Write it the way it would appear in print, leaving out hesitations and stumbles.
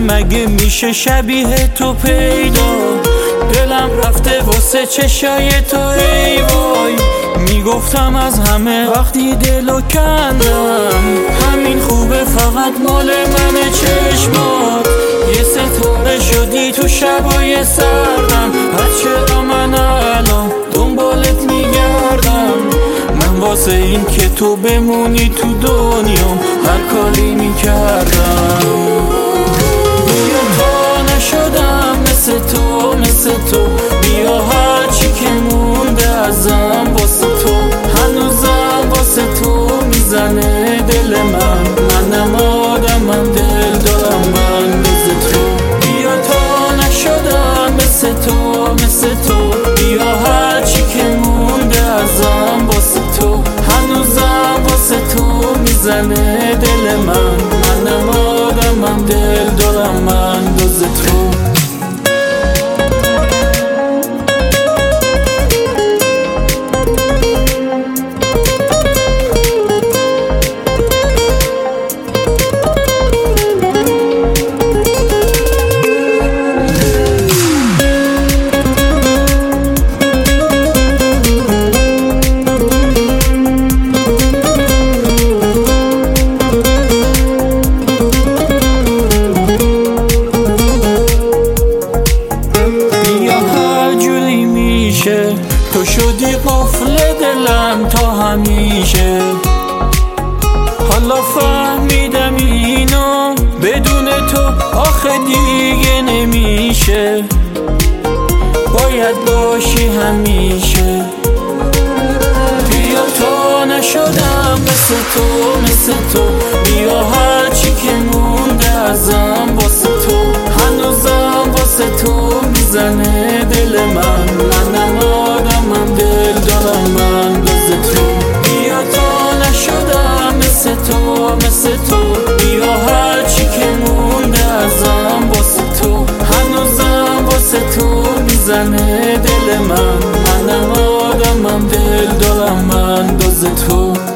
مگه میشه شبیه تو پیدا؟ دلم رفته واسه چشای تو ای وای. میگفتم از همه وقتی دلو کندم، همین خوبه فقط مال من چشمات. یه ستاره شدی تو شبای سردم، از چرا من الان دنبالت میگردم؟ من واسه این که تو بمونی تو دنیام هر کاری میکردم. بیا تا نشدم مثل تو مثل تو، بیا هرچی که مونده ازم واسه تو. هنوزم واسه تو میزنه دل منم آدمم، دل دارم من مثل تو. بیا تا نشدم مثل تو مثل تو، بیا هرچی که مونده ازم واسه تو. هنوزم واسه تو میزنه دل منم آدمم، دل دارم من دوز تو. تو شدی قفل دلم تا همیشه، حالا فهمیدم اینو بدون تو آخه دیگه نمیشه. باید باشی همیشه. بیا تا نشدم مثل تو مثل تو، بیا هرچی که مونده ازم واسه تو. هنوزم واسه تو میزنه دل منم آدمم، دل دارم من دوز تو. بیا تا نشدم مثل تو مثل تو، بیا هرچی که مونده ازم واسه تو. هنوزم واسه تو میزنه دل منم آدمم، دل دارم من دوز تو.